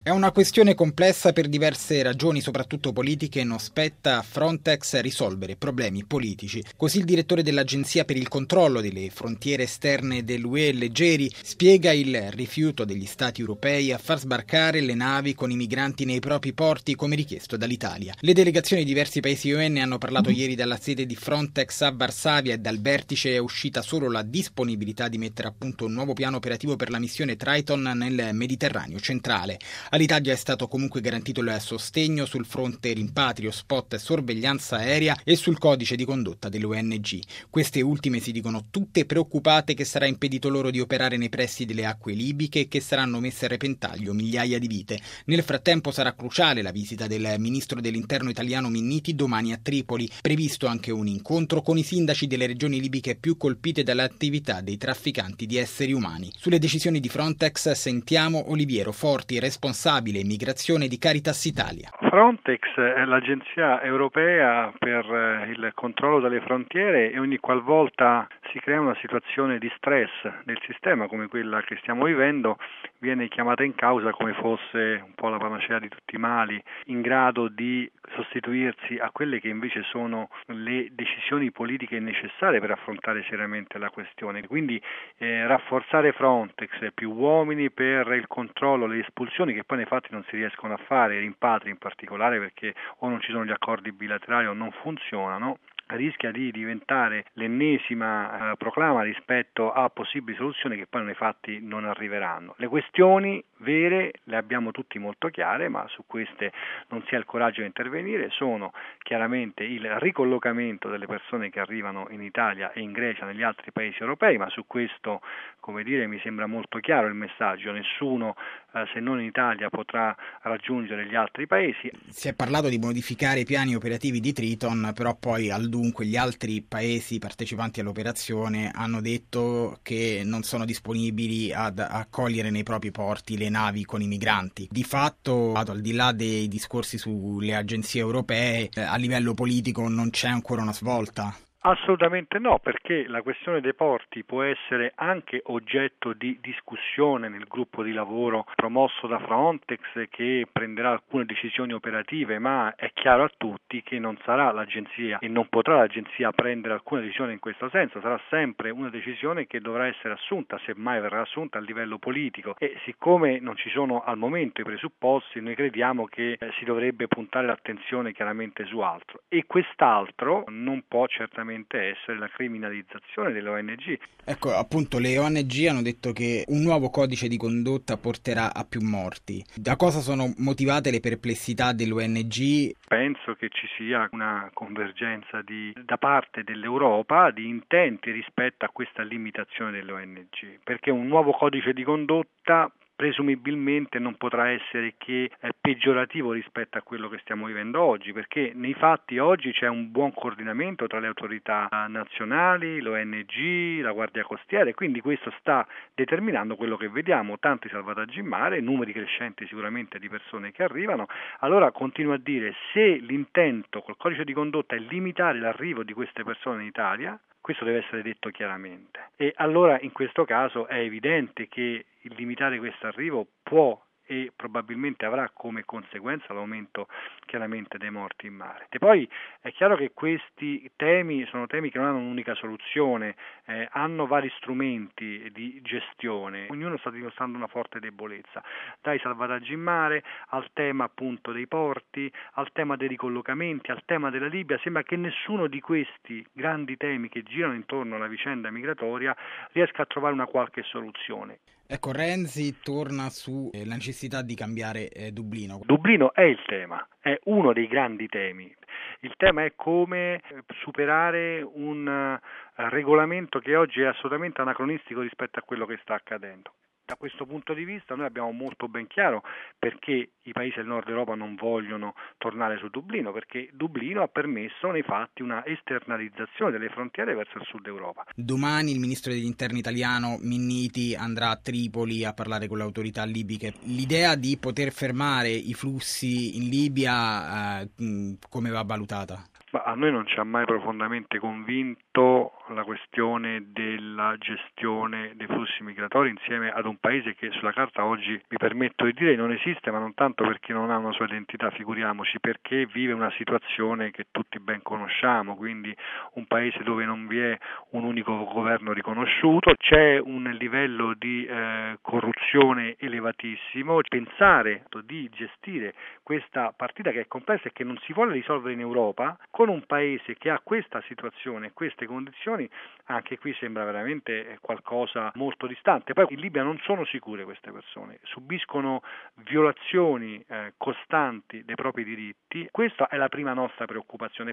È una questione complessa per diverse ragioni, soprattutto politiche, e non spetta a Frontex risolvere problemi politici. Così il direttore dell'Agenzia per il controllo delle frontiere esterne dell'UE, Leggeri, spiega il rifiuto degli Stati europei a far sbarcare le navi con i migranti nei propri porti come richiesto dall'Italia. Le delegazioni di diversi paesi UN hanno parlato ieri dalla sede di Frontex a Varsavia e dal vertice è uscita solo la disponibilità di mettere a punto un nuovo piano operativo per la missione Triton nel Mediterraneo centrale. All'Italia è stato comunque garantito il sostegno sul fronte rimpatrio, spot e sorveglianza aerea e sul codice di condotta delle ONG. Queste ultime si dicono tutte preoccupate che sarà impedito loro di operare nei pressi delle acque libiche e che saranno messe a repentaglio migliaia di vite. Nel frattempo sarà cruciale la visita del ministro dell'interno italiano Minniti domani a Tripoli. Previsto anche un incontro con i sindaci delle regioni libiche più colpite dall'attività dei trafficanti di esseri umani. Sulle decisioni di Frontex sentiamo Oliviero Forti, responsabile immigrazione di Caritas Italia. Frontex è l'agenzia europea per il controllo delle frontiere e ogni qualvolta si crea una situazione di stress nel sistema come quella che stiamo vivendo viene chiamata in causa come fosse un po' la panacea di tutti i mali, in grado di sostituirsi a quelle che invece sono le decisioni politiche necessarie per affrontare seriamente la questione. Quindi rafforzare Frontex, più uomini per il controllo, le espulsioni che poi nei fatti non si riescono a fare, i rimpatri in particolare perché o non ci sono gli accordi bilaterali o non funzionano, rischia di diventare l'ennesima proclama rispetto a possibili soluzioni che poi nei fatti non arriveranno. Le questioni vere le abbiamo tutti molto chiare, ma su queste non si ha il coraggio di intervenire, sono chiaramente il ricollocamento delle persone che arrivano in Italia e in Grecia, negli altri paesi europei, ma su questo, come dire, mi sembra molto chiaro il messaggio, nessuno se non in Italia potrà raggiungere gli altri paesi. Si è parlato di modificare i piani operativi di Triton, però poi al dunque gli altri paesi partecipanti all'operazione hanno detto che non sono disponibili ad accogliere nei propri porti le navi con i migranti. Di fatto, al di là dei discorsi sulle agenzie europee, a livello politico non c'è ancora una svolta. Assolutamente no, perché la questione dei porti può essere anche oggetto di discussione nel gruppo di lavoro promosso da Frontex che prenderà alcune decisioni operative, ma è chiaro a tutti che non sarà l'agenzia e non potrà l'agenzia prendere alcuna decisione in questo senso, sarà sempre una decisione che dovrà essere assunta, se mai verrà assunta a livello politico e siccome non ci sono al momento i presupposti, noi crediamo che si dovrebbe puntare l'attenzione chiaramente su altro e quest'altro non può certamente essere la criminalizzazione delle ONG. Ecco, appunto, le ONG hanno detto che un nuovo codice di condotta porterà a più morti. Da cosa sono motivate le perplessità dell'ONG? Penso che ci sia una convergenza da parte dell'Europa di intenti rispetto a questa limitazione delle ONG, perché un nuovo codice di condotta presumibilmente non potrà essere che peggiorativo rispetto a quello che stiamo vivendo oggi, perché nei fatti oggi c'è un buon coordinamento tra le autorità nazionali, l'ONG, la Guardia Costiera e quindi questo sta determinando quello che vediamo, tanti salvataggi in mare, numeri crescenti sicuramente di persone che arrivano. Allora continuo a dire, se l'intento col codice di condotta è limitare l'arrivo di queste persone in Italia, questo deve essere detto chiaramente e allora in questo caso è evidente che il limitare questo arrivo può e probabilmente avrà come conseguenza l'aumento chiaramente dei morti in mare. E poi è chiaro che questi temi sono temi che non hanno un'unica soluzione, hanno vari strumenti di gestione, ognuno sta dimostrando una forte debolezza, dai salvataggi in mare al tema appunto dei porti, al tema dei ricollocamenti, al tema della Libia, sembra che nessuno di questi grandi temi che girano intorno alla vicenda migratoria riesca a trovare una qualche soluzione. Ecco, Renzi torna sulla necessità di cambiare Dublino. Dublino è il tema, è uno dei grandi temi. Il tema è come superare un regolamento che oggi è assolutamente anacronistico rispetto a quello che sta accadendo. Da questo punto di vista noi abbiamo molto ben chiaro perché i paesi del nord Europa non vogliono tornare su Dublino, perché Dublino ha permesso nei fatti una esternalizzazione delle frontiere verso il sud Europa. Domani il ministro degli interni italiano Minniti andrà a Tripoli a parlare con le autorità libiche. L'idea di poter fermare i flussi in Libia come va valutata? Ma a noi non ci ha mai profondamente convinto la questione della gestione dei flussi migratori insieme ad un paese che sulla carta oggi, mi permetto di dire, non esiste, ma non tanto perché non ha una sua identità, figuriamoci, perché vive una situazione che tutti ben conosciamo, quindi un paese dove non vi è un unico governo riconosciuto, c'è un livello di corruzione elevatissimo. Pensare di gestire questa partita che è complessa e che non si vuole risolvere in Europa con un paese che ha questa situazione, queste condizioni, anche qui sembra veramente qualcosa molto distante. Poi in Libia non sono sicure queste persone, subiscono violazioni costanti dei propri diritti. Questa è la prima nostra preoccupazione.